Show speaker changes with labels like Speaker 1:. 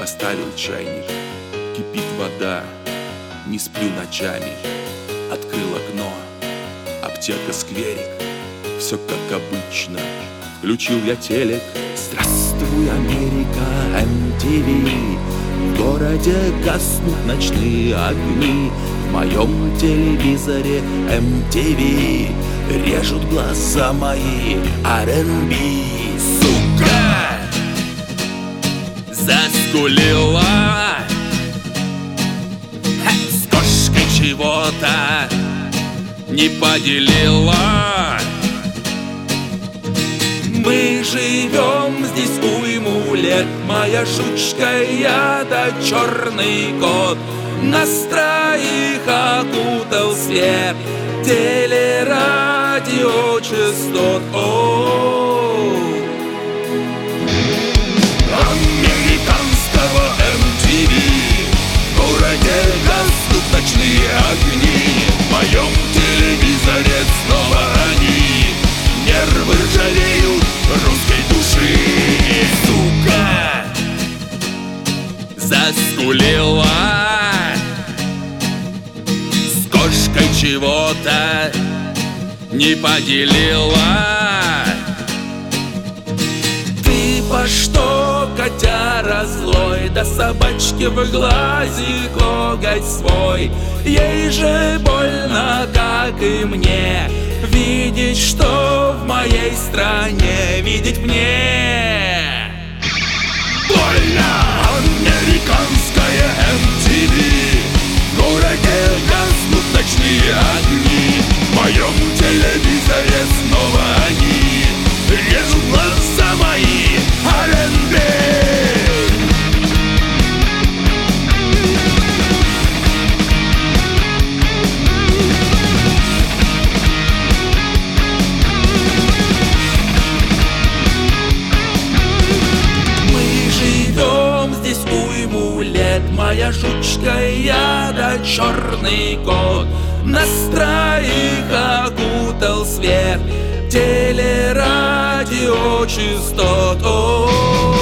Speaker 1: Поставил чайник, кипит вода, не сплю ночами. Открыл окно, аптека, скверик, все как обычно. Включил я телек. Здравствуй, Америка, MTV. В городе гаснут ночные огни. В моем телевизоре MTV. Режут глаза мои R&B. Сука! Заскулила с кошкой чего-то не поделила. Мы живем здесь уйму лет. Моя жучка, я да черный кот. Нас троих окутал свет телерадиочастот. Американского MTV. В городе гаснут ночные огни. В моем телевизоре снова они. Нервы жалеют русской души. Сука! Заскулила с кошкой чего-то не поделила. Ты по что, котяра злой, да собачки в глазе коготь свой. Ей же больно, как и мне, видеть, что в моей стране, видеть мне больно. Американская MTV. В городе гаснут ночные огни. В моем телевизоре снова они. Режут глаза мои R&B. Моя жучка, я да черный кот. Нас троих окутал свет телерадиочастот.